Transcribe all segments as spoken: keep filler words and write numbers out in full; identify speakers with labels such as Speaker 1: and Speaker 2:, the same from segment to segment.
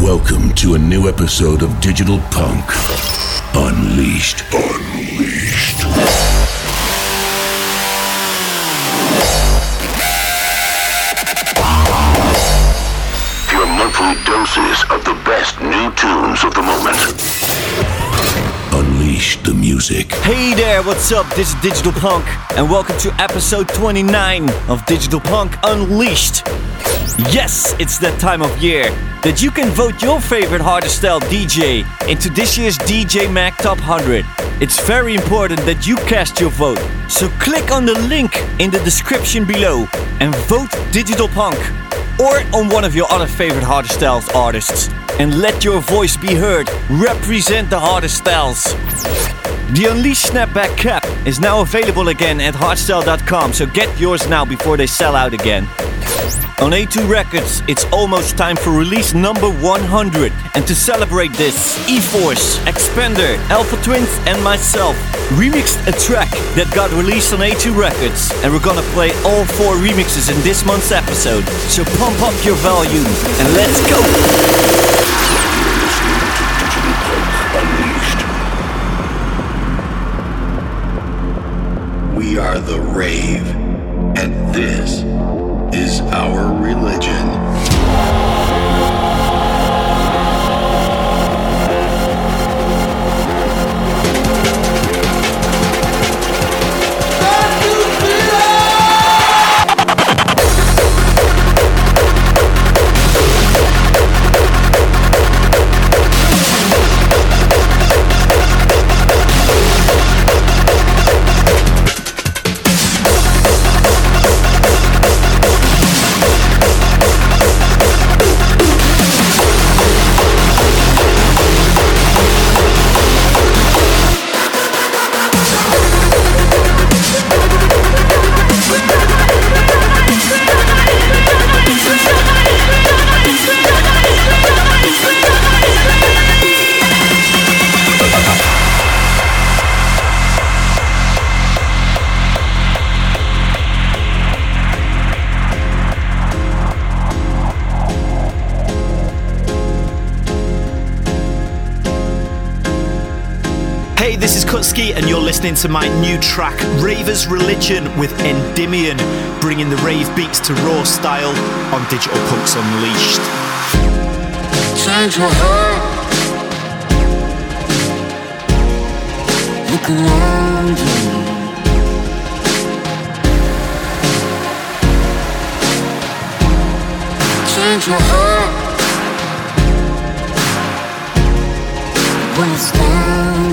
Speaker 1: Welcome to a new episode of Digital Punk Unleashed. Unleashed. Your monthly doses of the best new tunes of the moment. Unleash the music.
Speaker 2: Hey there, what's up? This is Digital Punk, and welcome to episode twenty-nine of Digital Punk Unleashed. Yes, it's that time of year that you can vote your favorite hardstyle D J into this year's D J Mag Top one hundred. It's very important that you cast your vote, so click on the link in the description below and vote Digital Punk or on one of your other favorite hardstyle artists and let your voice be heard. Represent the hardstyles. The Unleashed Snapback Cap is now available again at hardstyle dot com, so get yours now before they sell out again. On A two Records, it's almost time for release number one hundred. And to celebrate this, E-Force, Expander, Alpha Twins and myself remixed a track that got released on A two Records. And we're gonna play all four remixes in this month's episode. So pump up your volume and let's go!
Speaker 1: We are the rave, and this is our religion.
Speaker 3: Hey, this is Kutski and you're listening to my new track, Raver's Religion with Endymion, bringing the rave beats to raw style on Digital Punks Unleashed.
Speaker 4: Change your heart. Look around you. Change your heart. When it's down.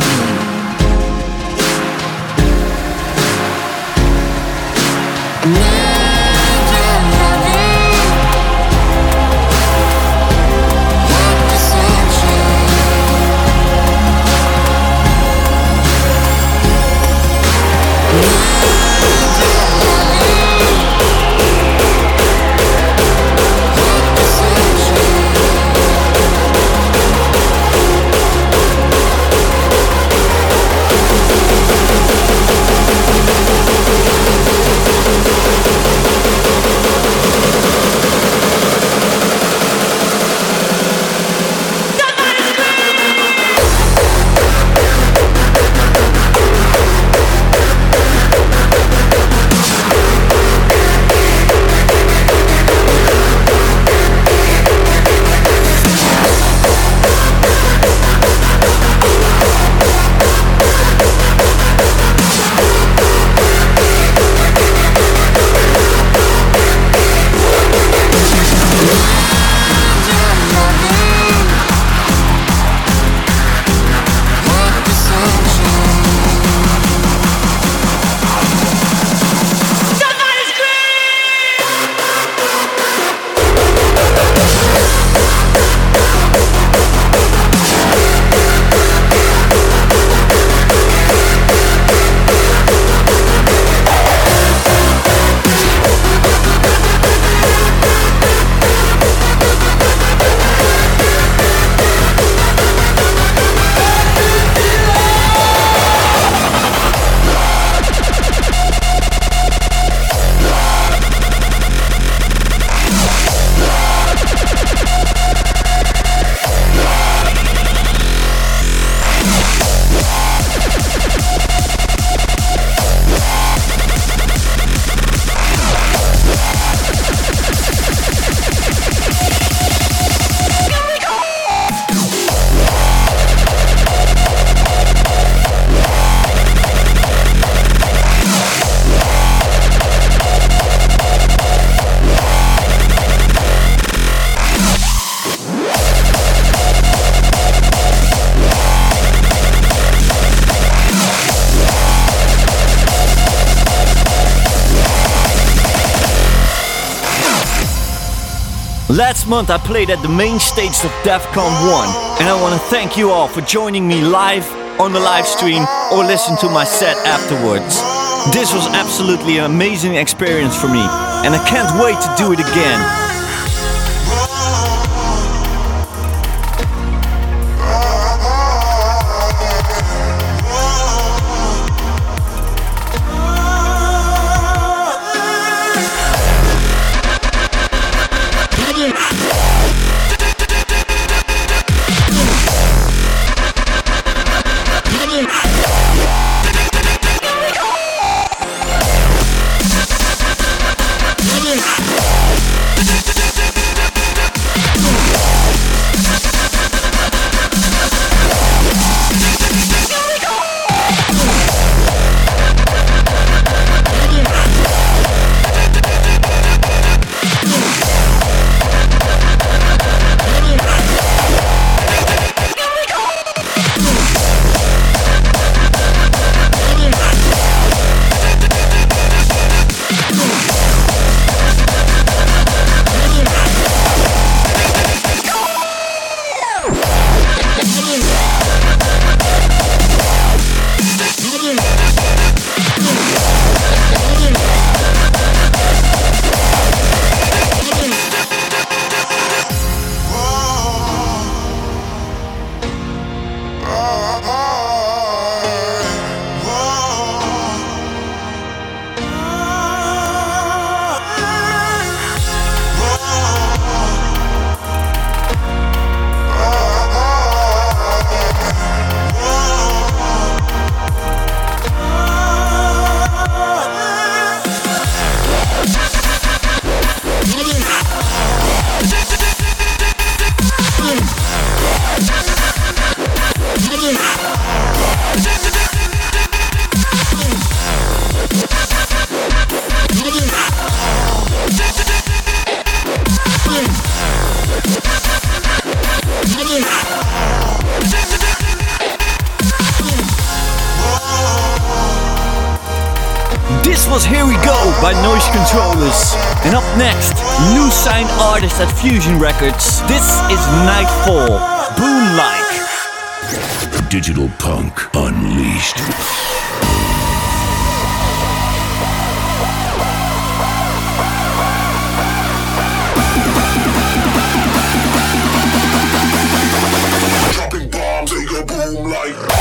Speaker 2: Last month I played at the main stage of DEFCON one, and I want to thank you all for joining me live on the live stream or listen to my set afterwards. This was absolutely an amazing experience for me, and I can't wait to do it again. This was Here We Go by Noise Controllers. And up next, new signed artist at Fusion Records. This is Nightfall, Boom Like.
Speaker 1: Digital Punk Unleashed.
Speaker 5: Dropping bombs, they go boom like.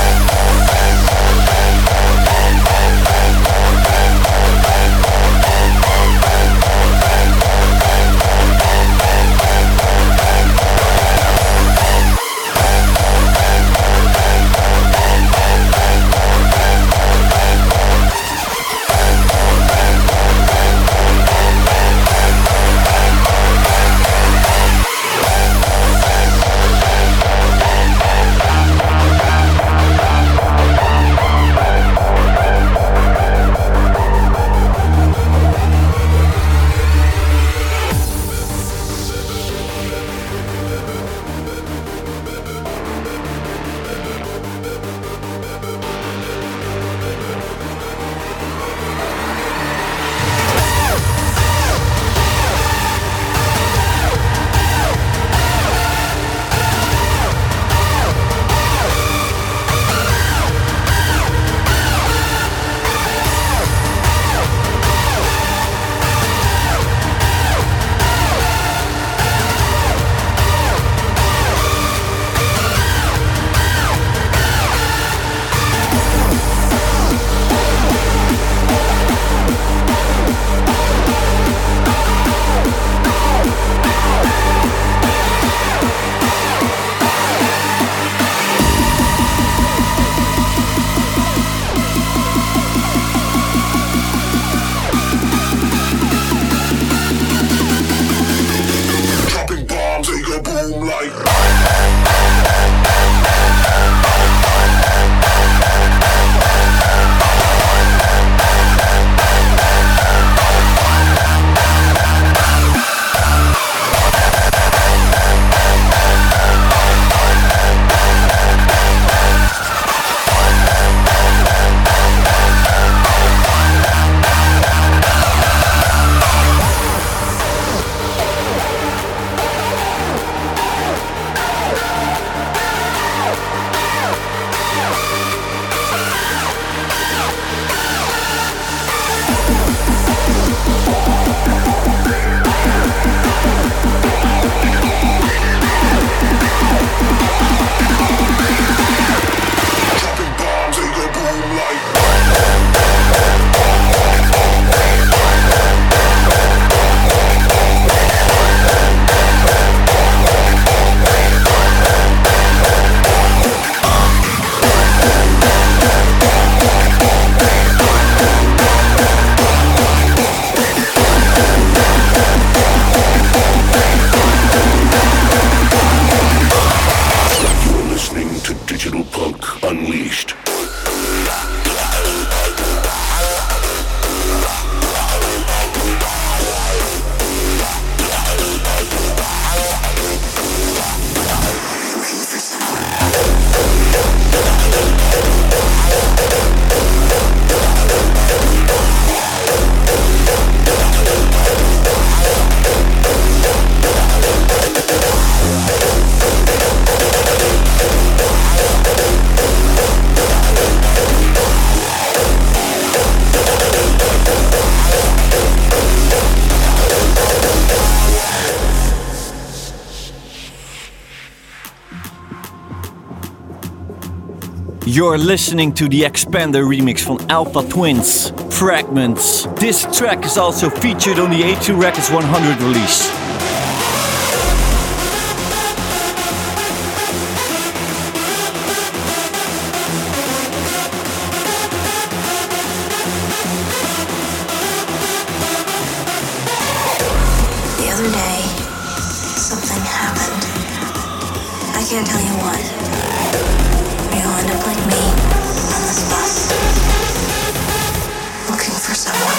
Speaker 2: You're listening to the Expander remix from Alpha Twins, Fragments. This track is also featured on the A two Records one hundred release.
Speaker 6: The other day, something happened. I can't tell you what. You'll end up like me on this bus, looking for someone.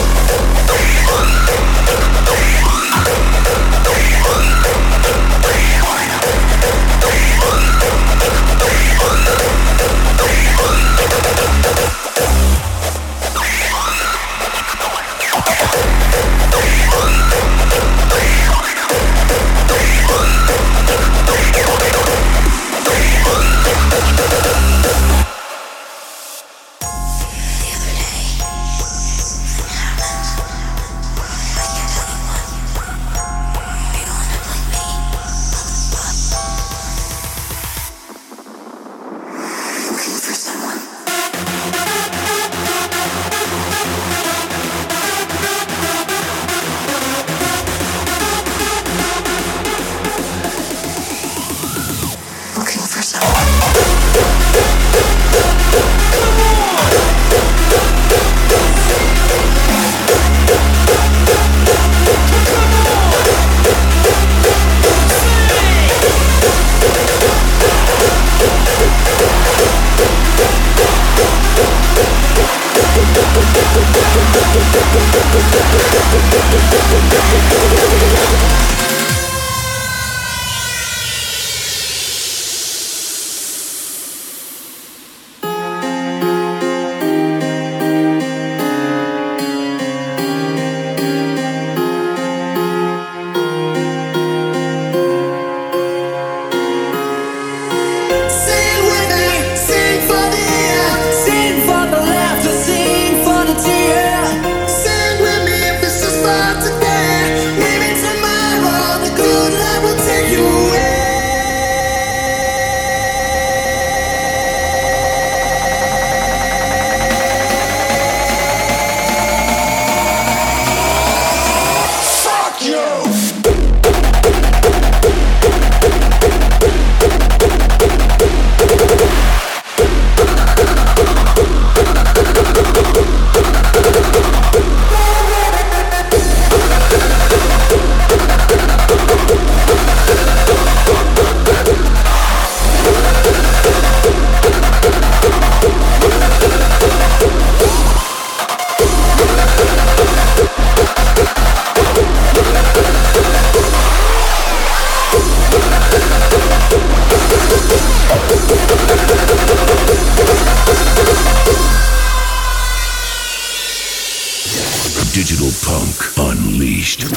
Speaker 1: Digital Punk Unleashed.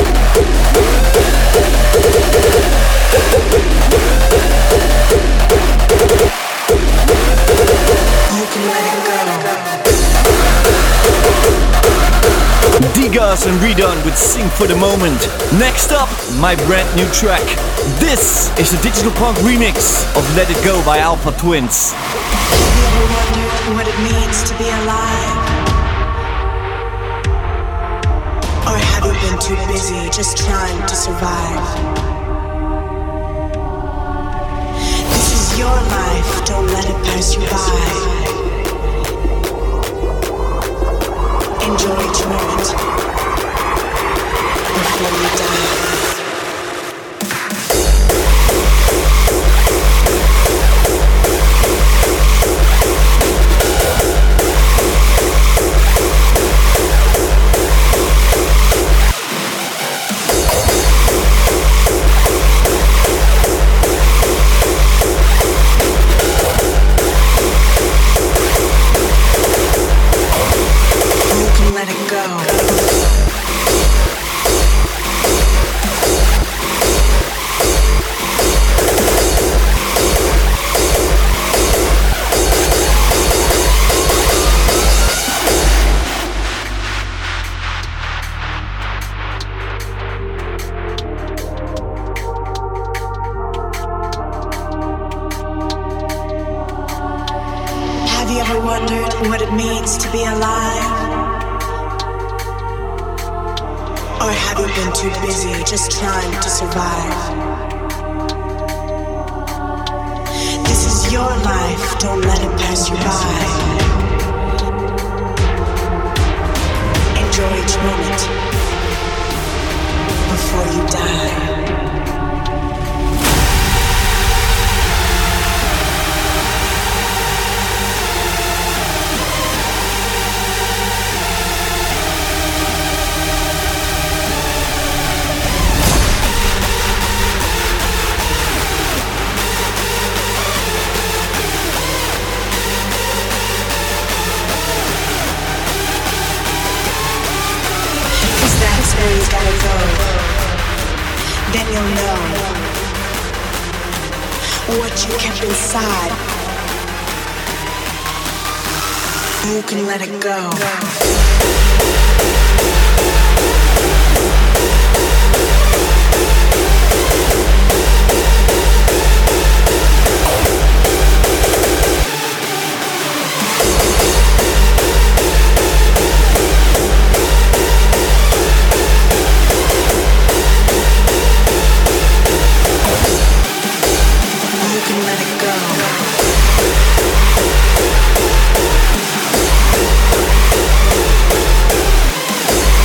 Speaker 5: We'll be right back.
Speaker 2: would sing for the moment. Next up, my brand new track. This is the Digital Punk remix of Let It Go by Alpha Twins.
Speaker 7: Have you ever wondered what it means to be alive? Or have you been too busy just trying to survive? This is your life, don't let it pass you by. Enjoy each moment before you die. Go.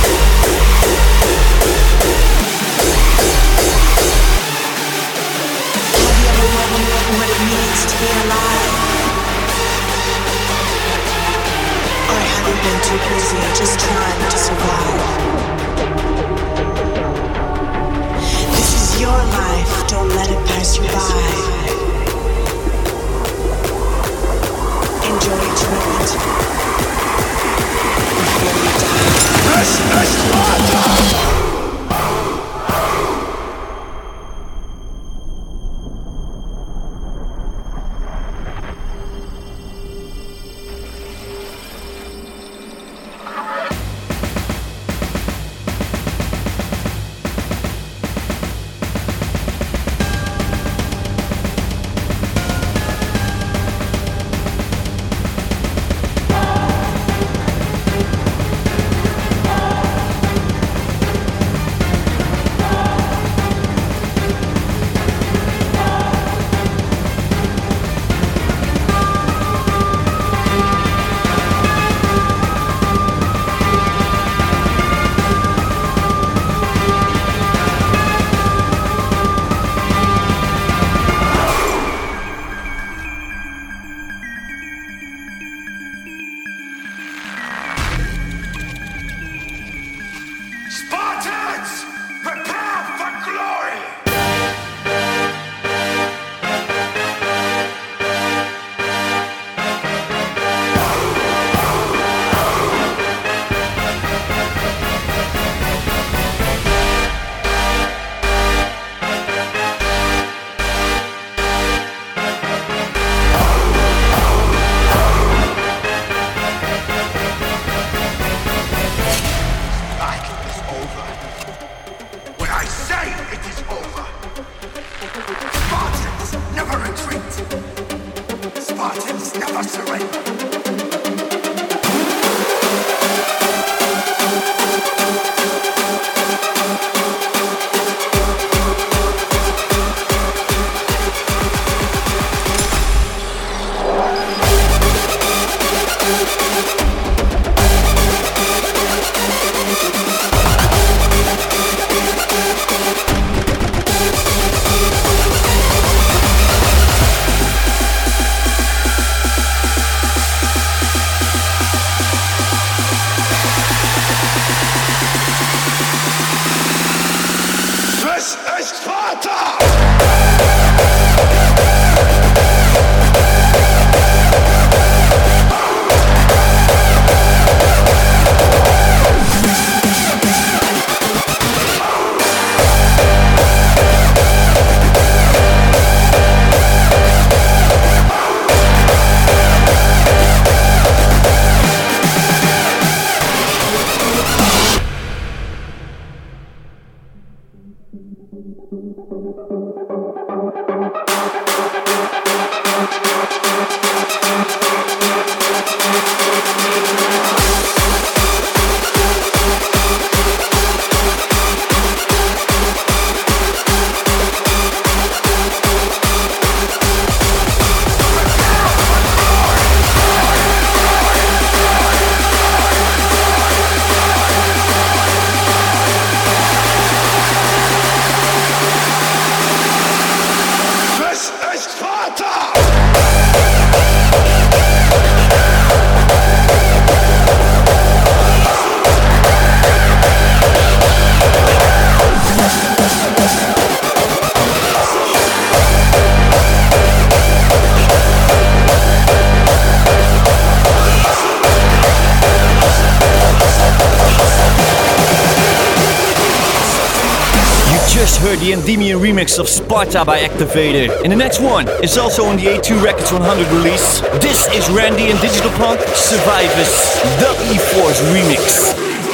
Speaker 2: Heard the Endymion remix of Sparta by Activator. And the next one is also on the A two Records one hundred release. This is Randy and Digital Punk, Survivors, the E-Force remix.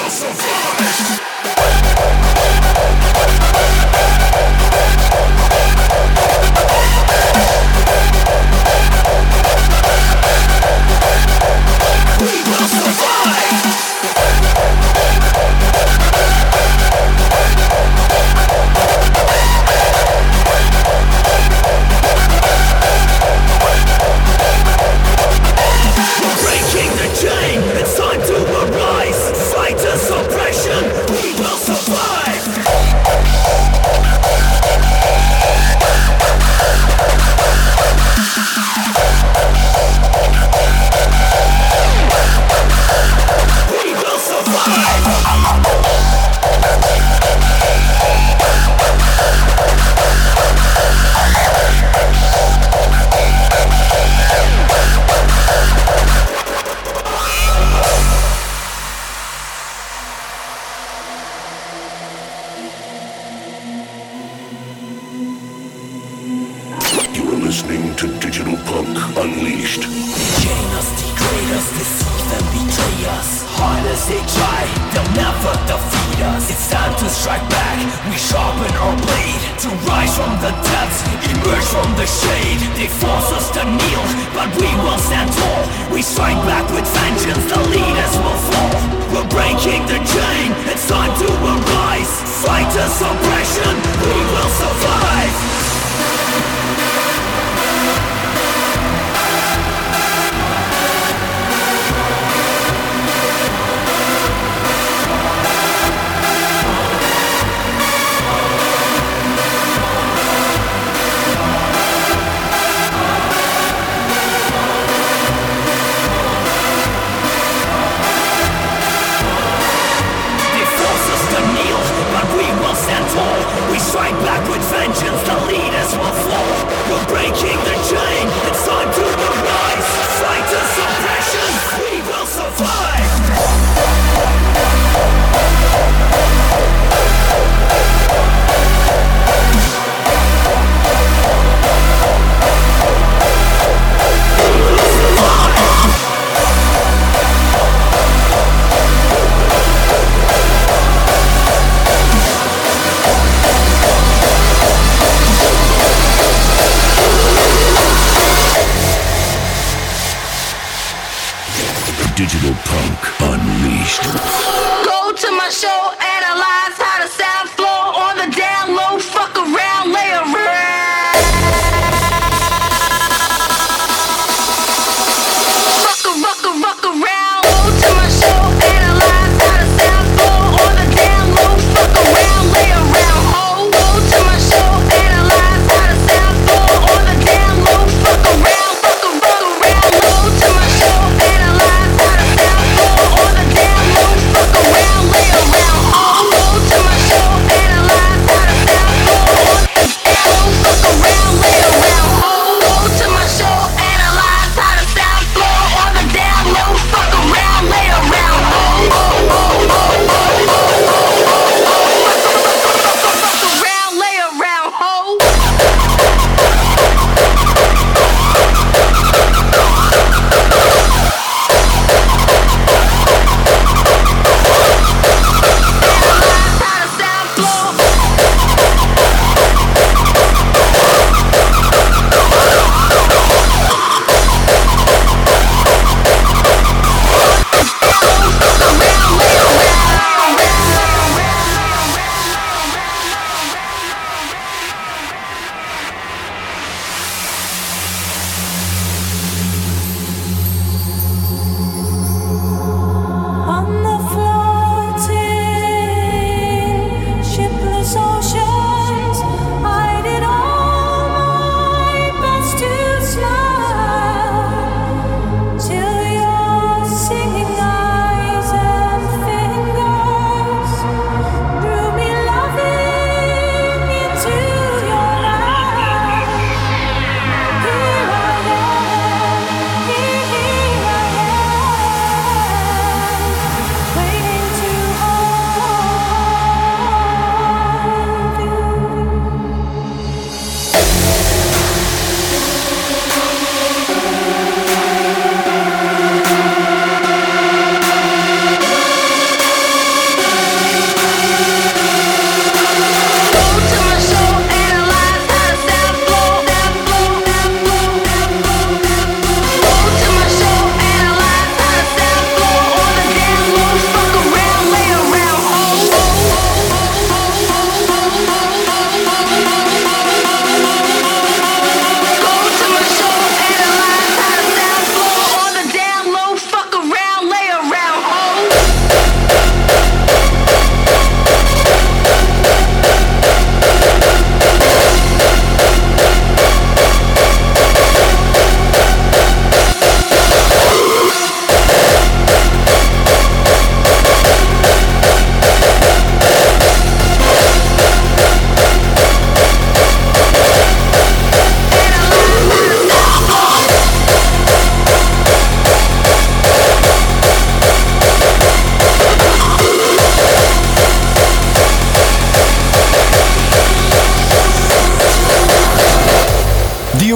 Speaker 1: Listening to Digital Punk Unleashed.
Speaker 8: Chain us, degrade us, deceive and betray us. Hard as they try, they'll never defeat us. It's time to strike back, we sharpen our blade. To rise from the depths, emerge from the shade. They force us to kneel, but we will stand tall. We strike back with vengeance, the leaders will fall. We're breaking the chain, it's time to arise. Fight us oppression, we will survive. We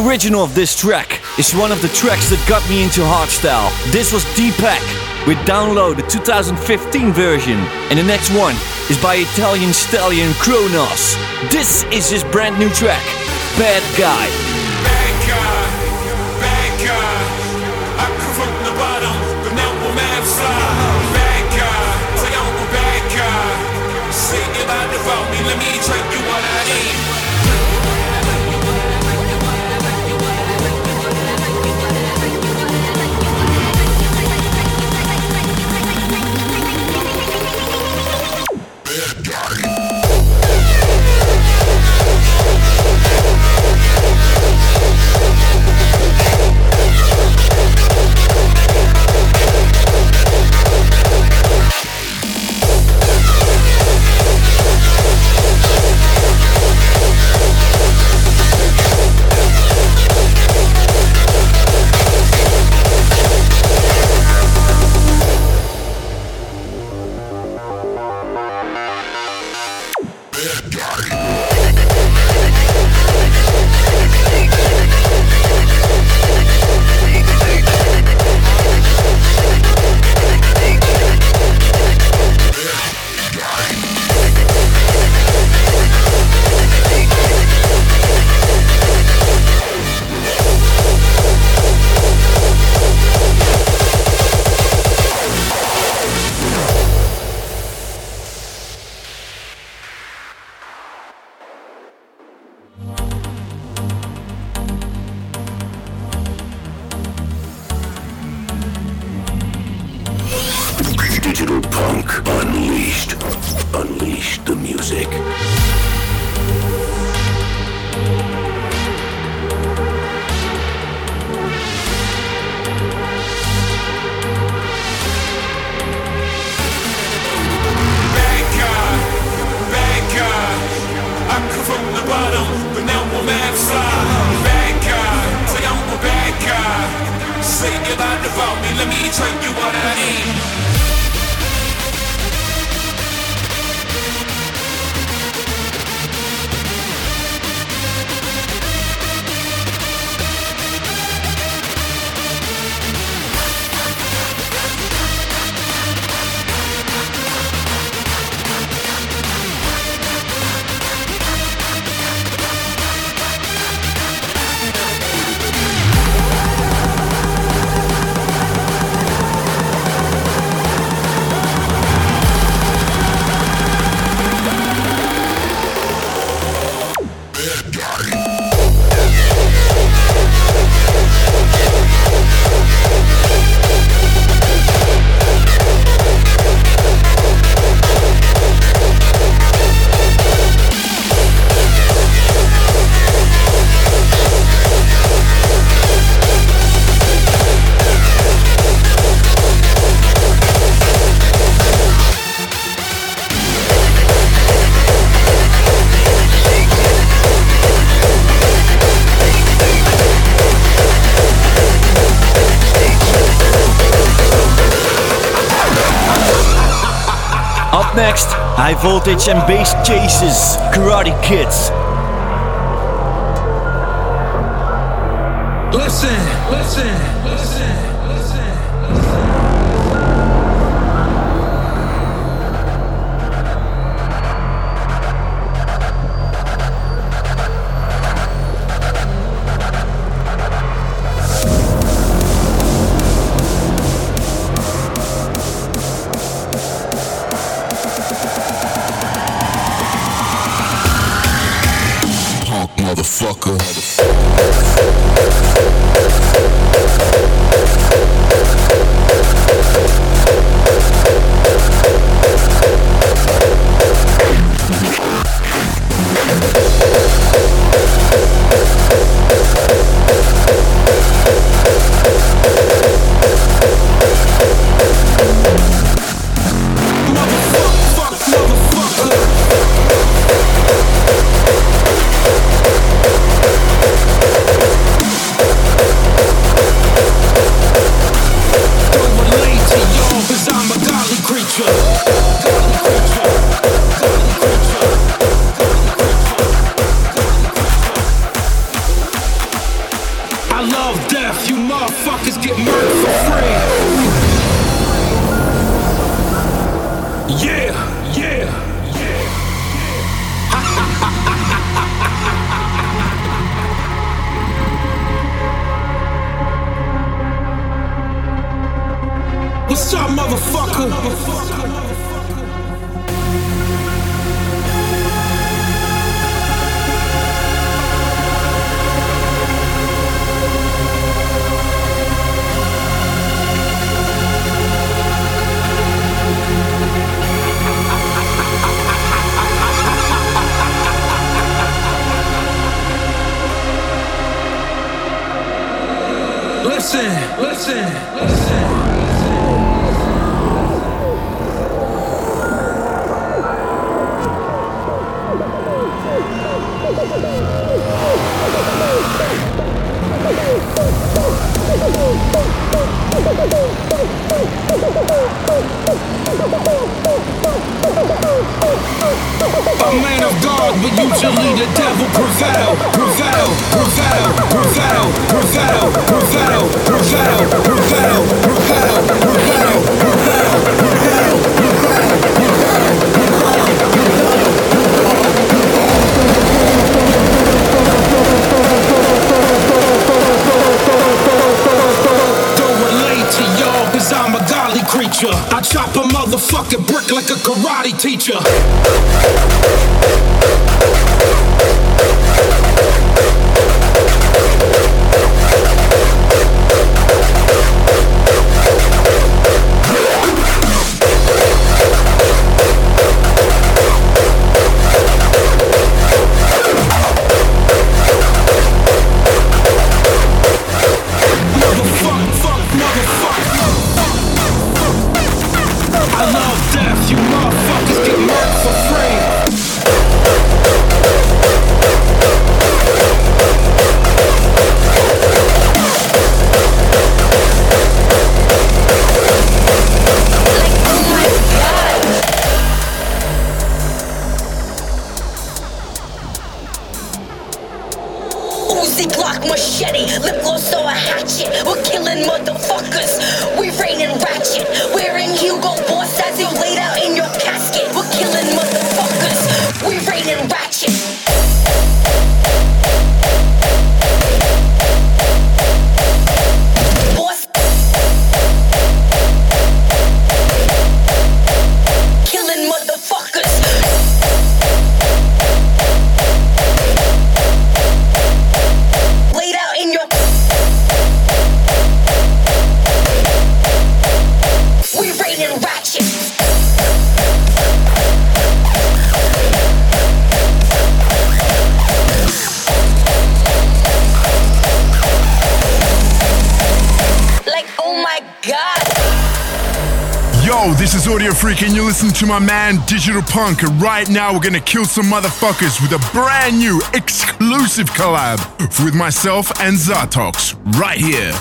Speaker 2: original of this track is one of the tracks that got me into hardstyle. This was Deepak with Download, the two thousand fifteen version. And the next one is by Italian stallion Kronos. This is his brand new track, Bad Guy.
Speaker 5: Bad guy, bad guy. I come from the bottom, but now I'm mad fly. Bad guy, say I'm a bad guy. Say you lied about me, let me tell you what I am.
Speaker 1: Digital Punk Unleashed. Unleash the music.
Speaker 5: Bad guy, bad guy. I come from the bottom, but now I'm mad fly. Bad guy, say I'm a bad guy. Say you lied about me, let me tell you what I am.
Speaker 2: Up next, High Voltage and Bass Chases, Karate Kids.
Speaker 9: Listen, listen, listen, listen,
Speaker 1: Motherfucker.
Speaker 5: Motherfucker, motherfucker.
Speaker 9: What's up, motherfucker? Listen, listen, listen. A man of God, but usually the devil prevail, prevail, prevail, prevail, prevail, prevail, prevail, prevail, prevail, prevail, prevail, Don't relate to y'all, cause I'm a godly creature. I chop a motherfucking brick like a karate teacher.
Speaker 10: This is Audio Freak and you're listening to my man Digital Punk, and right now we're gonna kill some motherfuckers with a brand new exclusive collab with myself and Zartox right here.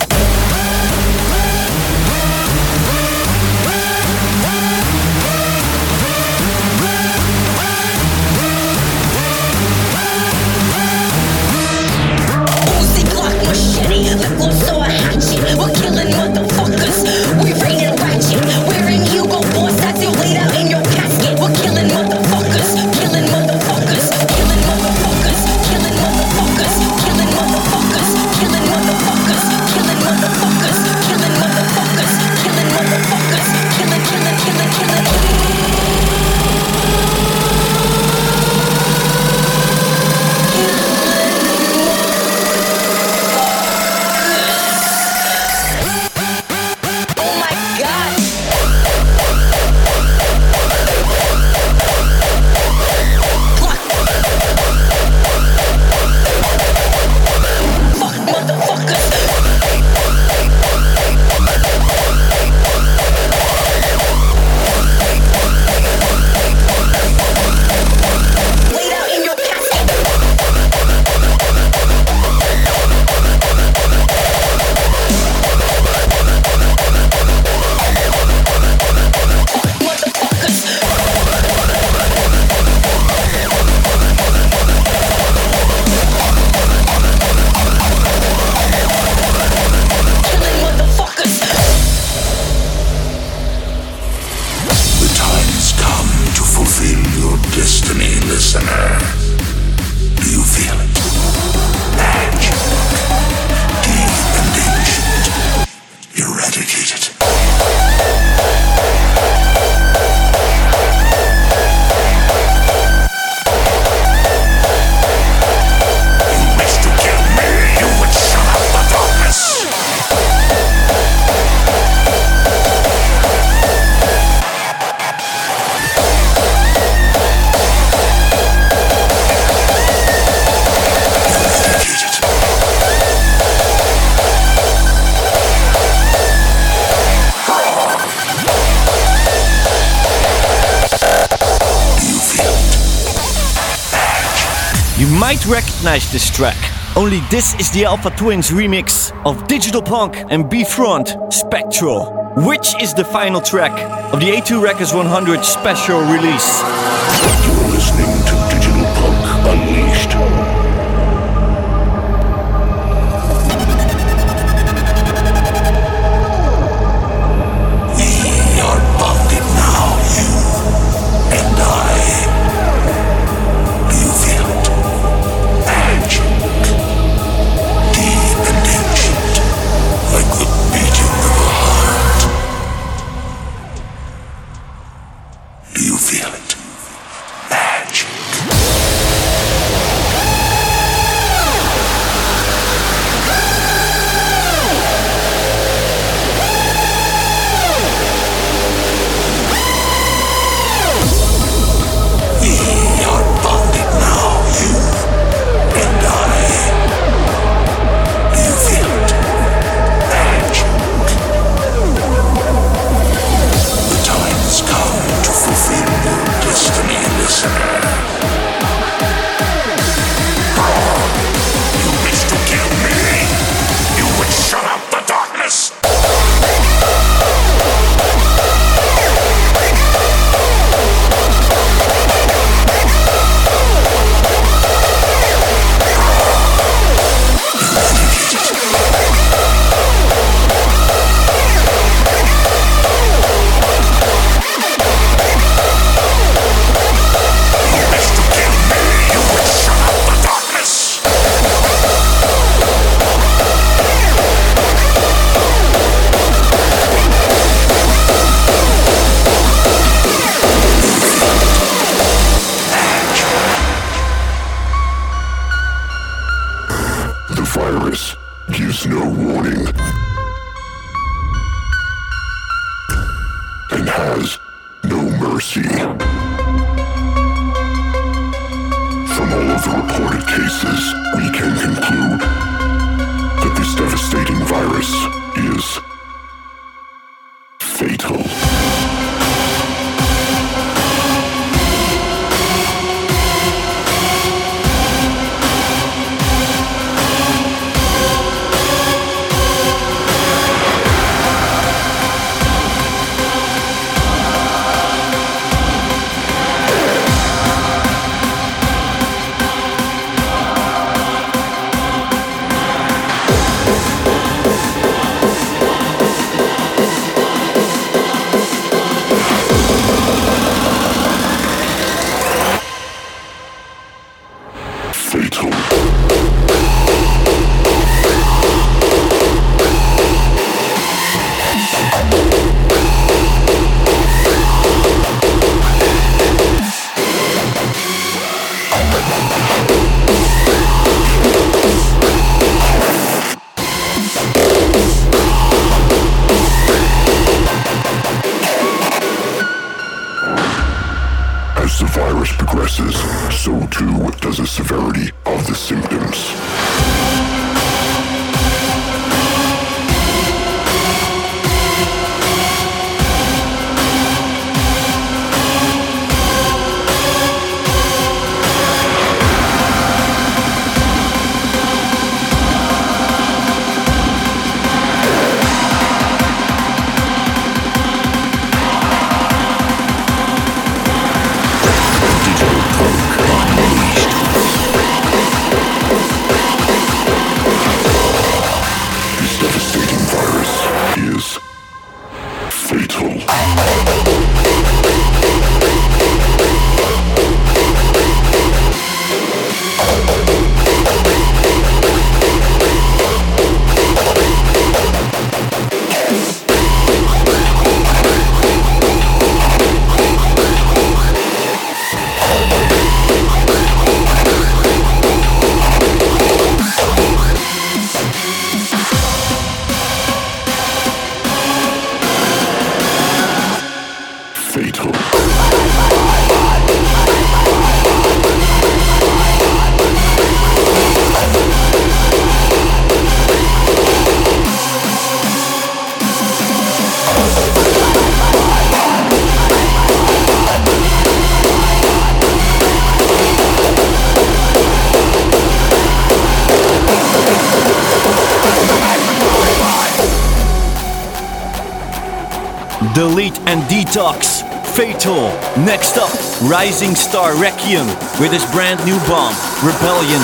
Speaker 11: Uzi, Glock, machete, lip gloss or a hatchet. We're killing motherfuckers. We raining ratchet. Wearing Hugo Boss that's you laid out in your casket. We're killing motherfuckers. Killing motherfuckers. Killing motherfuckers. Killing motherfuckers. Killing motherfuckers. Killing motherfuckers. Killing motherfuckers.
Speaker 2: You might recognize this track. Only this is the Alpha Twins remix of Digital Punk and B-Front Spectral, which is the final track of the A two Records one hundred special release.
Speaker 1: You're listening to Digital Punk Unleashed. Digital Punk Unleashed.
Speaker 2: Delete and Detox, Fatal. Next up, Rising Star Requiem with his brand new bomb, Rebellion.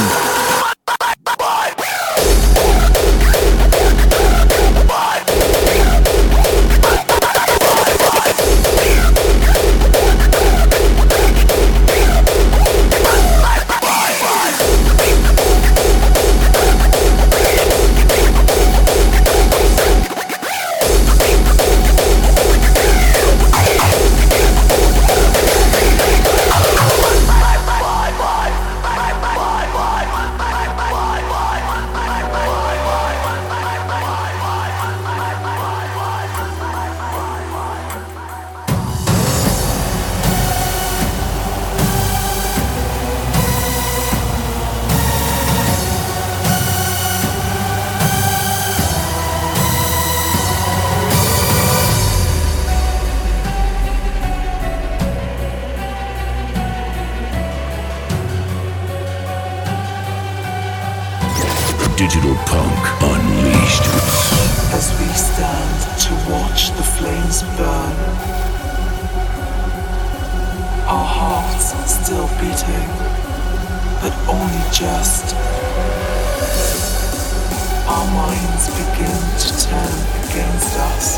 Speaker 1: Digital Punk Unleashed.
Speaker 12: As we stand to watch the flames burn, our hearts still beating, but only just. Our minds begin to turn against us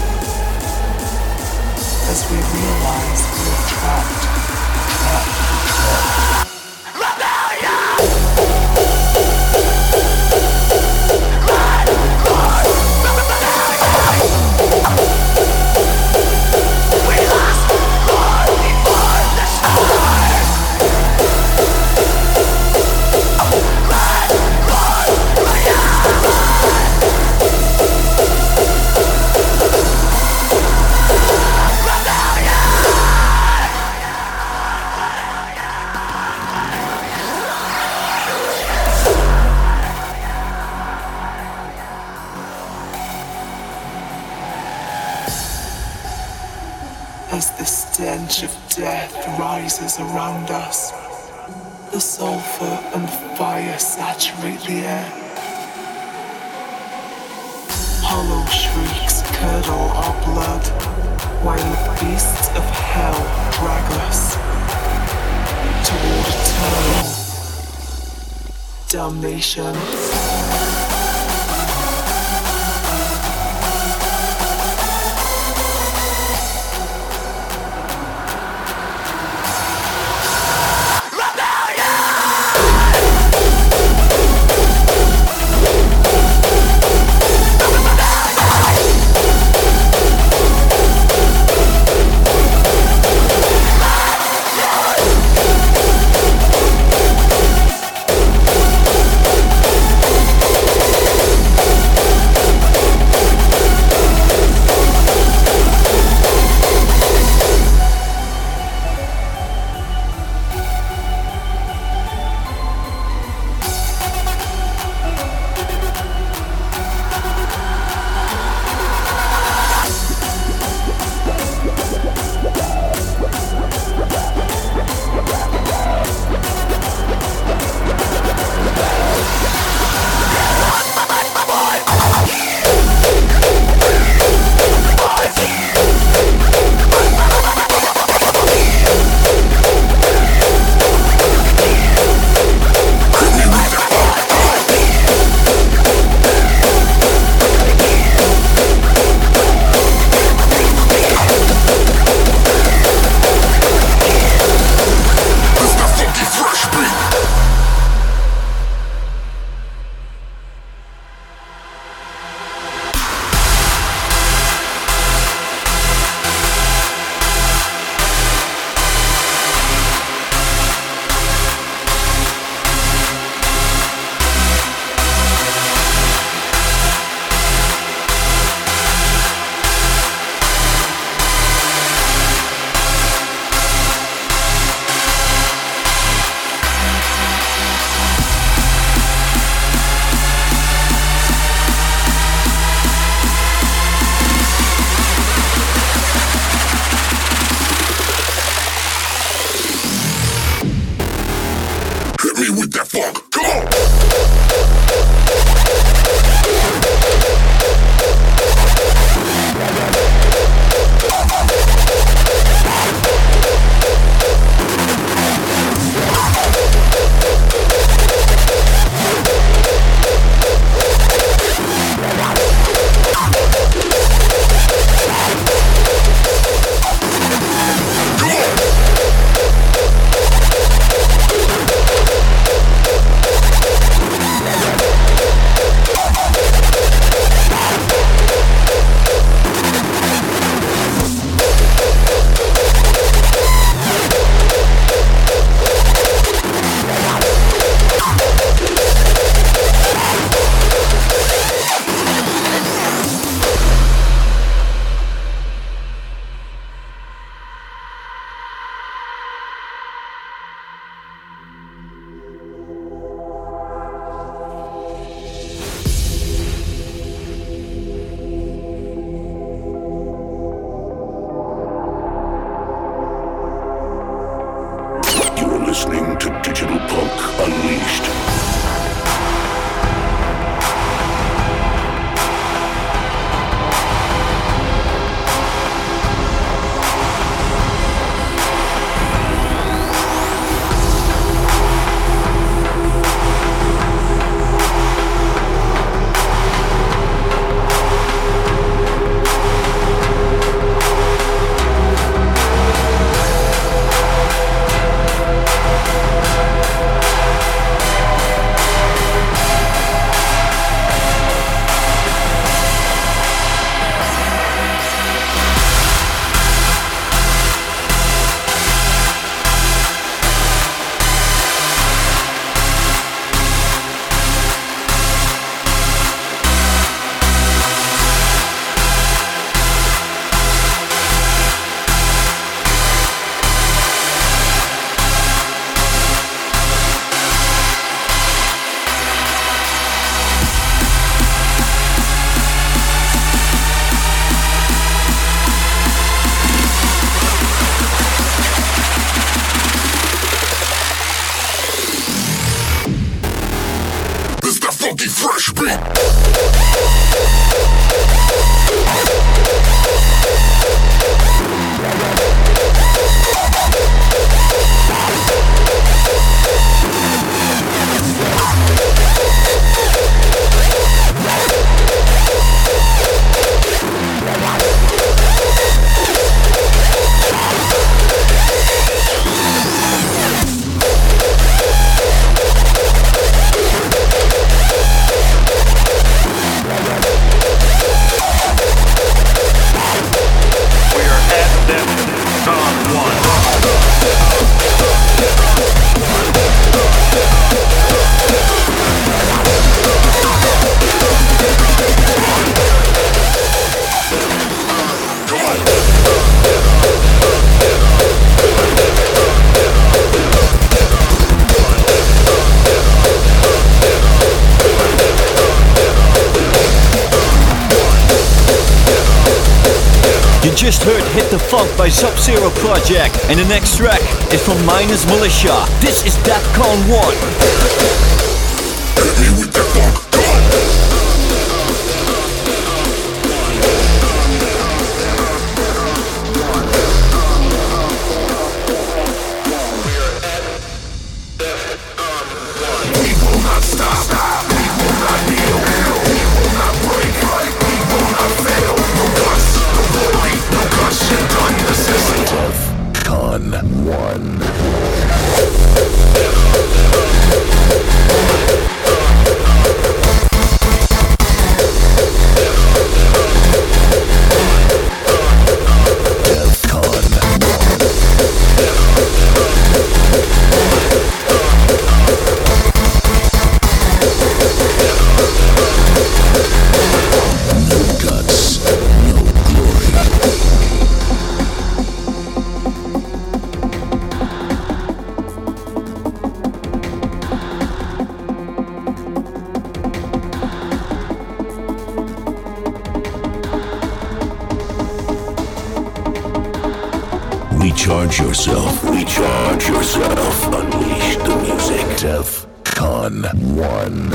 Speaker 12: as we realize we're trapped, trapped, trapped. As the stench of death rises around us, the sulfur and fire saturate the air. Hollow shrieks curdle our blood, while the beasts of hell drag us toward eternal damnation.
Speaker 1: funky fresh beat.
Speaker 2: Just heard Hit the Funk by Sub-Zero Project, and the next track is from Minus Militia. This is Defcon one.
Speaker 1: Hit me with that funk. We will not stop. We will not kneel. We will not break. We will not fail. No guts, no glory, no gushing done. This is Defcon one. Recharge yourself, recharge yourself, unleash the music. Defcon one.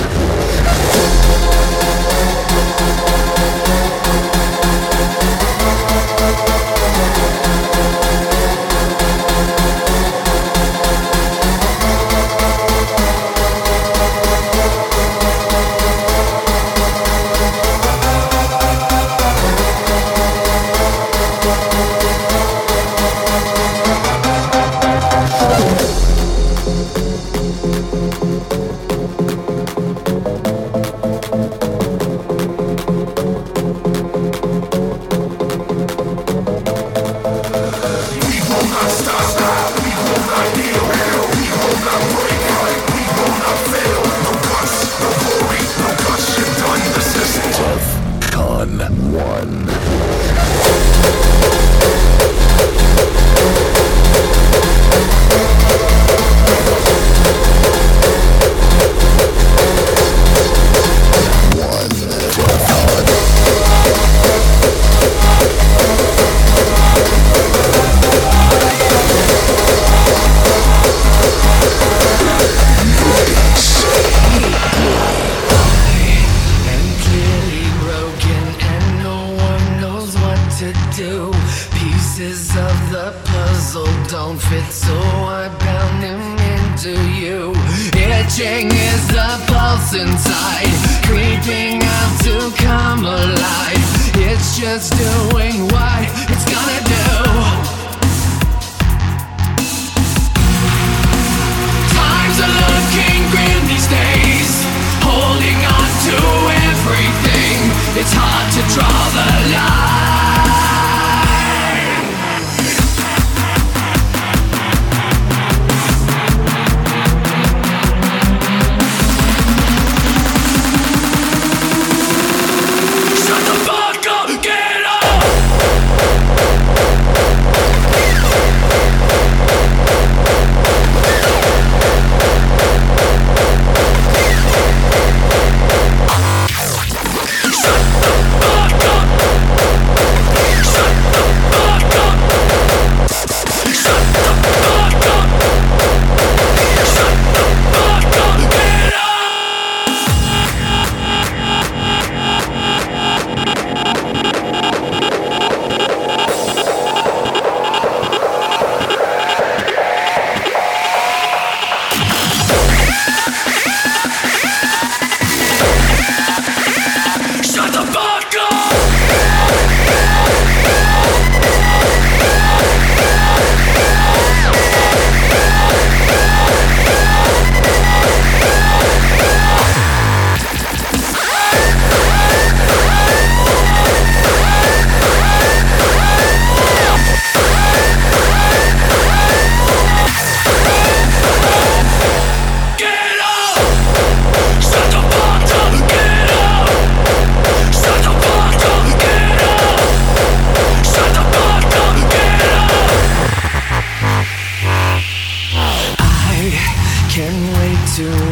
Speaker 8: Shut the fuck up, get up!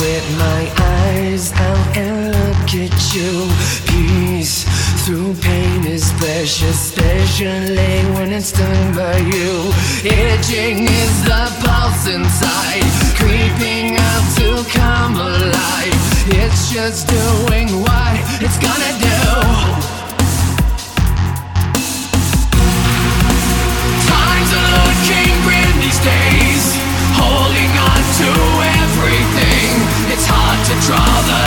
Speaker 9: with my eyes out and look at you. Peace through pain is pleasure, especially when it's done by you. Itching is the pulse inside, creeping out to come alive. It's just doing what it's gonna do. Times are looking grim these days, holding on to everything. It's hard to draw the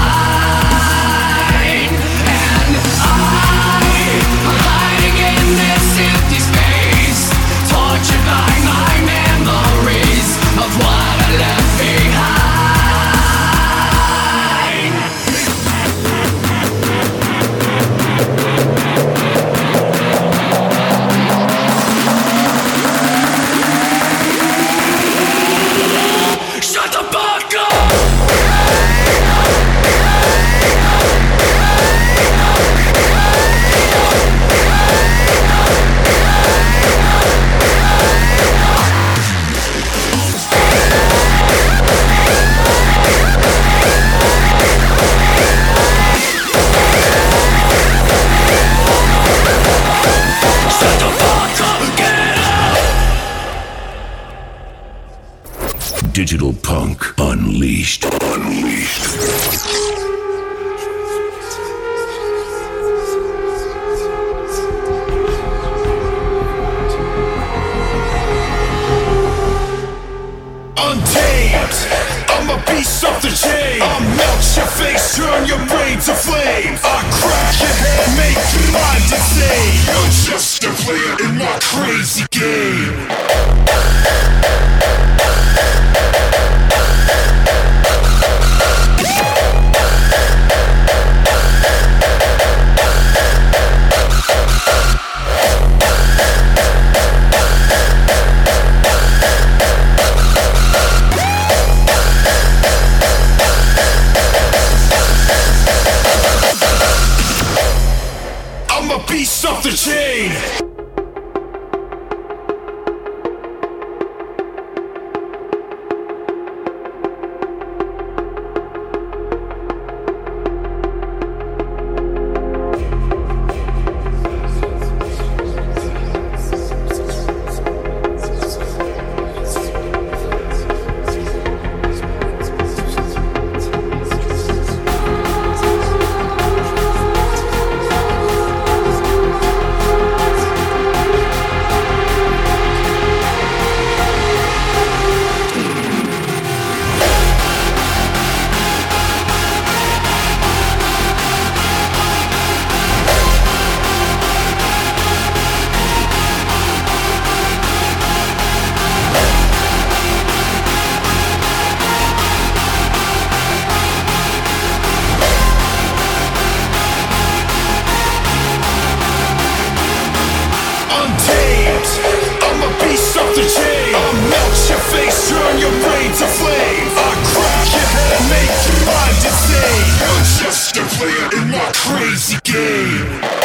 Speaker 9: line, and I am hiding in this empty space, tortured by my memories of what I left behind. Shut the fuck up!
Speaker 1: Digital Punk Unleashed. Unleashed.
Speaker 5: Untamed, I'm a beast off the chain. I'll melt your face, turn your brain to flames. I crack your head, make you mind insane. You're just a player in my crazy game. I'm a beast off the chain. I'm a beast off the chain. I'll melt your face, turn your brain to flame. I crack your head, make you mind insane. You're just a player in my crazy game.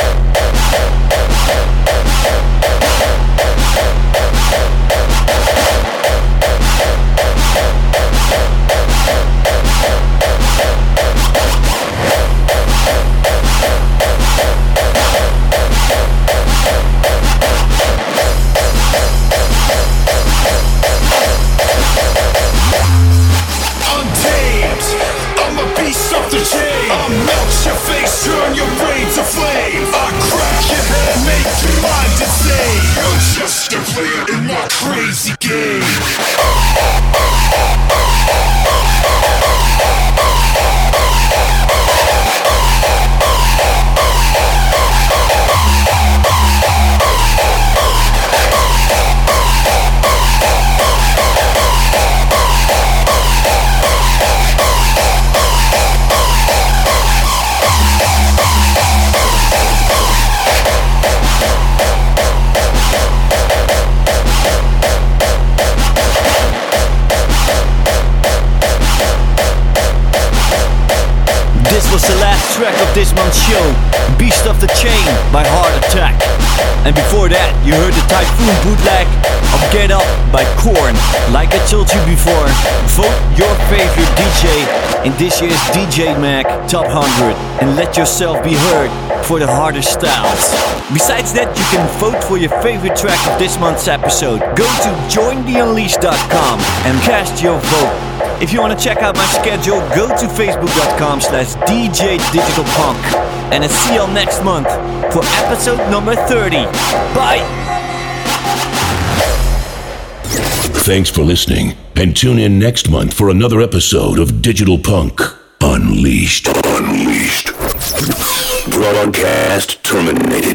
Speaker 5: I'll melt your face, turn your brain to flame. I crack your head, make you mind insane. You're just a player in my crazy game.
Speaker 2: This was the last track of this month's show, Beast of the Chain by Heart Attack. And before that, you heard the Typhoon bootleg, of Get Up by Korn. Like I told you before, vote your favorite D J in this year's D J Mag Top one hundred and let yourself be heard for the hardest styles. Besides that, you can vote for your favorite track of this month's episode. Go to join the unleashed dot com and cast your vote. If you want to check out my schedule, go to facebook.com slash DJ Digital Punk. And I'll see you next month for episode number thirty. Bye!
Speaker 13: Thanks for listening, and tune in next month for another episode of Digital Punk Unleashed. Unleashed. Broadcast terminated.